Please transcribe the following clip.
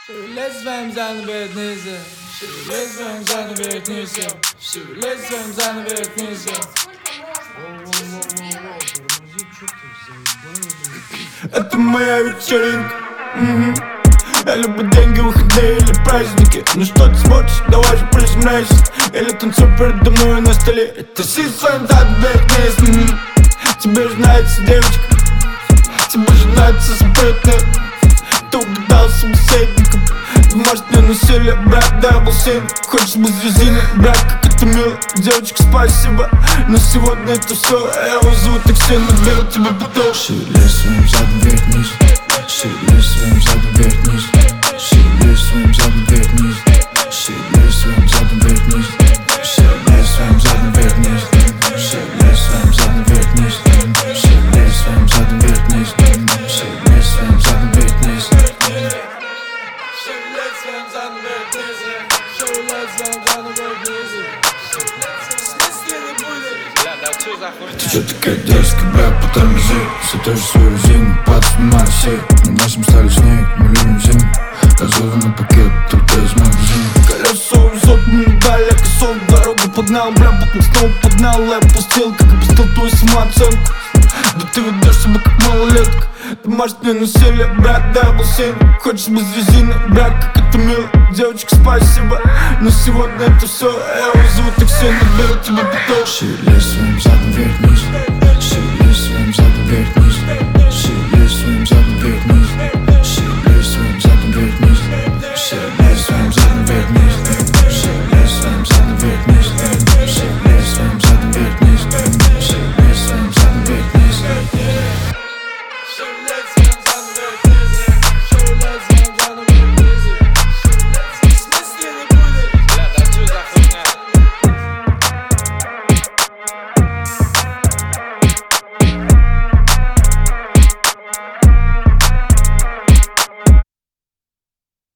Шевели своим задом вверх низко, шевели своим задом вверх низко, шевели своим задом вверх низко. Это моя вечеринка. Я люблю деньги, выходные или праздники. Ну что ты смотришь, давай же приземляйся. Или танцуй передо мной на столе. Это си своим задом вверх низко. Тебе же нравится девочка, тебе же нравится спрытная. Ты угадал собеседником. Домашнее насилие, брат, дабл син. Хочешь быть резиной, брат, как это мило. Девочка, спасибо, но сегодня это все. Я его зову такси, наберу тебе потом. Шевели своим задом вверх-вниз, шевели своим задом вверх-вниз, шевели своим задом вверх-вниз, шевели своим задом вверх-вниз, шевели своим задом вверх-вниз, шевели своим задом вверх-вниз, шевели своим задом вверх-вниз, шевели своим задом вверх-вниз. Ты чё такая дерзкая, брат, потормози. Все тоже свою резину, подснимай все. На нашем стали снег, мы любим зиму. Газованный пакет, только из магазина. Колесо везет, мы дали косом. Дорогу поднял, бля, потом снова поднял. Я опустил, как опустил твою самооценку. Да ты ведешь себя как малолетка. Домашнее насилие, брат, дабл син. Хочешь без резины, брат, как это мило. Девочка, спасибо, но сегодня это все. Я его зову такси, наберу тебе потом. Шевели своим задом вверх-вниз, шевели своим задом вверх-вниз, шевели своим задом вверх-вниз.